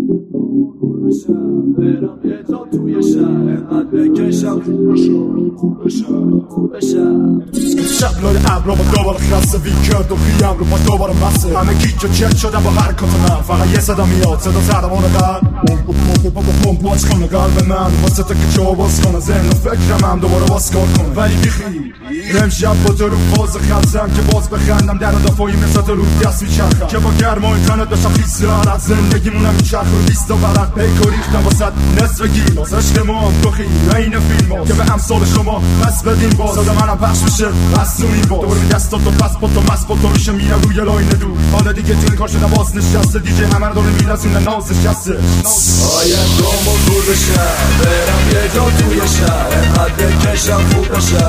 برم یه جا توی شهر انقدر بکشم خوب بشم شب لای ابرا با دوباره خسته ویکرد و خیم رو با دوباره مسه همه گیج و چک شدن با حرکات من فقط یه صدا میاد صدا زردمان قلب پمپ باز کنه قلب من واسه تا که جا باز کنه ذهن و فکرم هم دوباره باز کار کنه ولی بیخی امشب با تو رو فاز خلصم که باز بخندم در دفاعی مثل تو رو دست میچرخم که با گرمای تنت بشم خیس رارت زندگیمونم میچرخ رو بیست و ورق پیک و ریختم واسه نصف گیلاس عشق ما هم تو خیلی این فیلم ها که به امثال شما بس بدیم باز صدا منم پخش میشه بس تو این باز دوباره دستات تو پس با تو مست با تو میشه میره روی لاین دور حالا دیگه تو این کار شده باز نشسته دیگه همه رو داره میرسونه ناز نشسته آینده‌مو دور بشه برم یه جا توی شهر انقدر بکشم خوب بشه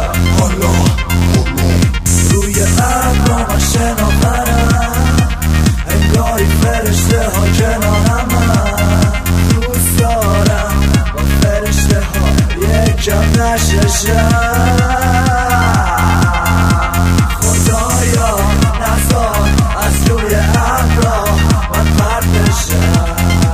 روی ابرام شناورم انگاری فرشته ها کنارم دوست دارم با فرشته ها یکم نششم خدایا نذار از روی ابرام من پرت بشم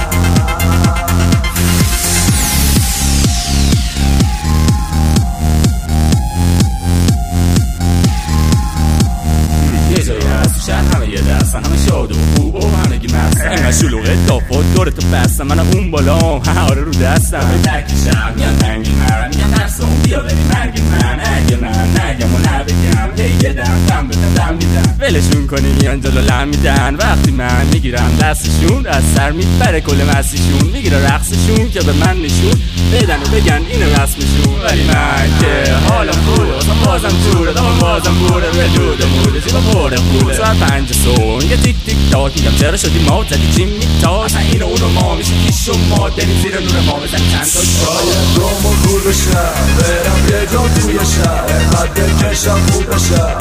همه شاد و خوب و همگی مست انقدر شلوغه دافت دورتو بستم منم اون بالا آره رو دستم بتکشم میان تنگی مرم میان ترسم بیا بری مرگ من اگه من نگم و نبگم یه دم بدم میدم ولشون کنی میان جلو لم میدن وقتی من میگیرم دستشون از سر میبره کل مسیشون میگیره رقصشون که به من نشون بدن و بگن اینو رسمشون ولی من که حالم خوبه بازم توره دامم بازم بوره به دود موده زیبا پره خوبه ساعت 5 صبح یه تیک تیک تاک میگم چرا شدی ما زدی چی میتاک اصلا اینو اونو ما میشه کی شما داریم زیر نور ما بزنی چند تا شاید دومو دور بشم برم یه جا توی شهر انقدر بکشم خوب بشم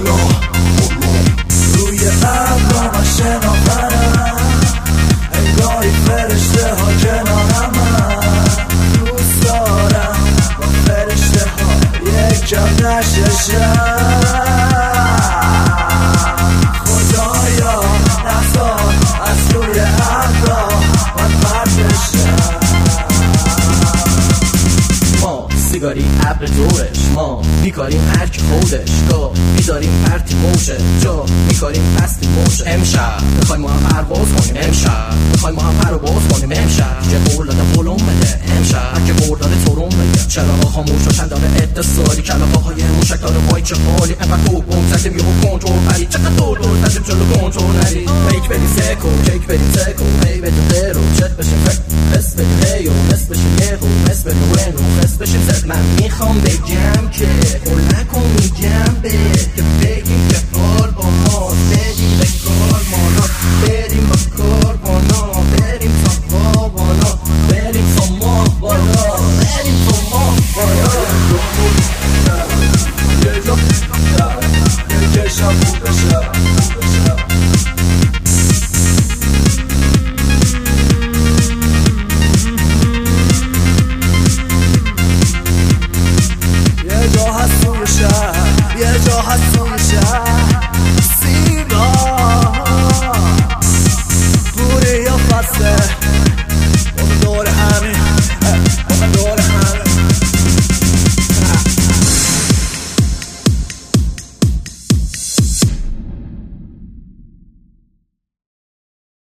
روی ابرام شناورم انگاری فرشته ها کنارم دوست دارم با فرشته ها یکم نششم خدایا نذار از روی ابرام من پرت بشم ما سیگاری ابر دورش ما بیکاریم هر کی خودش گاه میذاریم پرتی موشه جا میکاریم پستی موشه امشب میخوایم ما هم پرواز کنیم امشب میخوایم ما هم پرواز کنیم امشب که قول داده قولم بده امشب که قول داده تورم بگه چراغا خاموش روشن داره اتصالی کلاغاهای موشک داره وای چه حالی انقدر توپم زدیم یهو کنترل پری چقدر دور زدیم جلو کنترل نری میک بریم سکو کیک بریم سکو هی بدیم غیرو چت بشیم فکر حس بدیم هیو حس بشیم یهو حس بدیم وینو حس بشیم زد من میخوام بگم که قول نکن میگم به که بگیم که حال با ما بریم به کار مانا بریم با کار بانا بریم تا پا بالا بریم تا ما بالا بریم تا ما بالا یه جا یه کشم خوب بشم یه جا هست توی شهر یه جا هست توی شهر سیبا پوری یا فسته